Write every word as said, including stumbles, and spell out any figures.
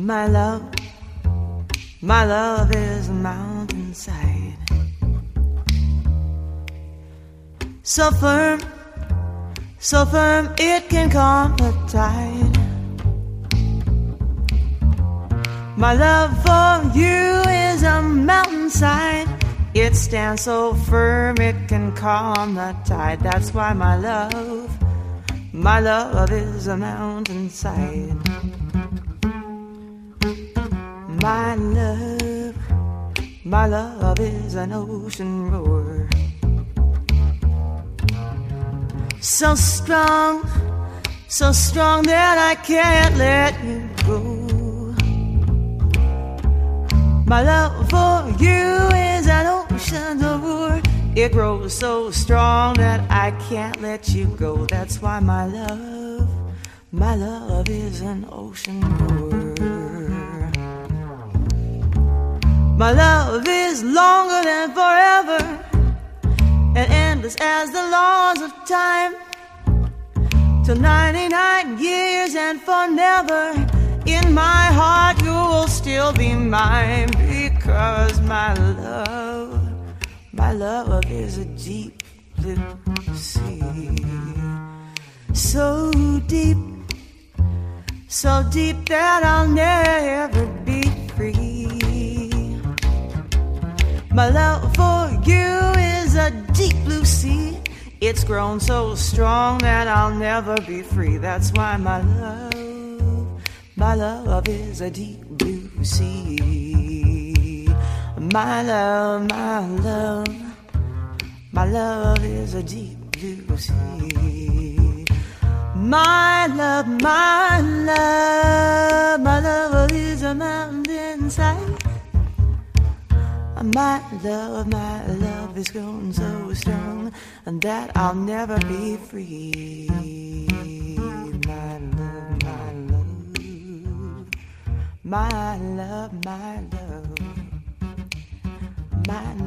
My love, my love is a mountainside, so firm, so firm it can calm the tide. My love for you is a mountainside, it stands so firm it can calm the tide. That's why my love, my love is a mountainside. My love, my love is an ocean roar, so strong, so strong that I can't let you go. My love for you is an ocean roar, it grows so strong that I can't let you go. That's why my love, my love is an ocean roar. My love is longer than forever, and endless as the laws of time. Till ninety-nine years and for never, in my heart you will still be mine. Because my love, my love is a deep blue sea, so deep, so deep that I'll never be free. My love for you is a deep blue sea, it's grown so strong that I'll never be free. That's why my love, my love is a deep blue sea. My love, my love, my love is a deep blue sea. My love, my love, my love is a mountain inside. My love, my love is grown so strong that I'll never be free. My love, my love, my love, my love, my